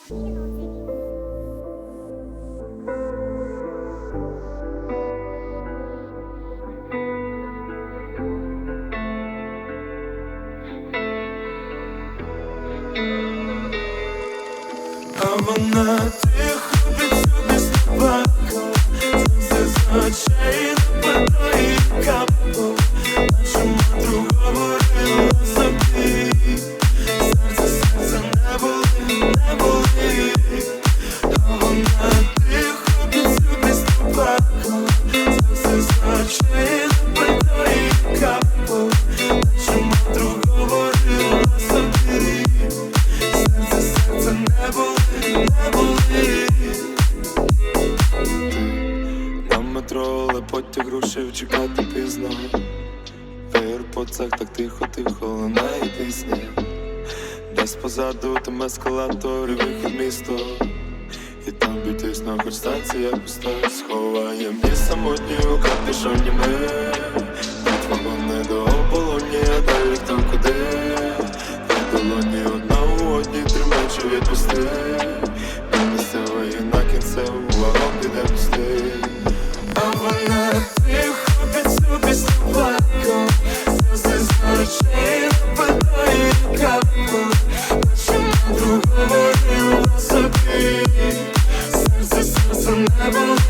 А вона тихо під собі собаку, сльози з очей нападо і капу. Нашому другу говорила собі, серце не болить, не болить. А вона тихо під собі собаку, сльози з очей нападо і капу. Нашому другу говорила собі, серце не болить, не болить. На метро, але потяг рушив, чекати пізно. В аеропортах так тихо-тихо лунає пісня. Десь позаду там ескалатор і вихід в місто. І там бітисно, хоч станція пуста. Сховаєм ні самотні у капюшоні ми. Від вагони до ополоні, а далі хто куди. В долоні одна у одній, тримай чи відпусти. Місцевої на кінцеву, вагон піде пустий. А вона тихо під собі собаку, сльози з очей нападо і капу. Нашому другу говорила собі, серце не болить.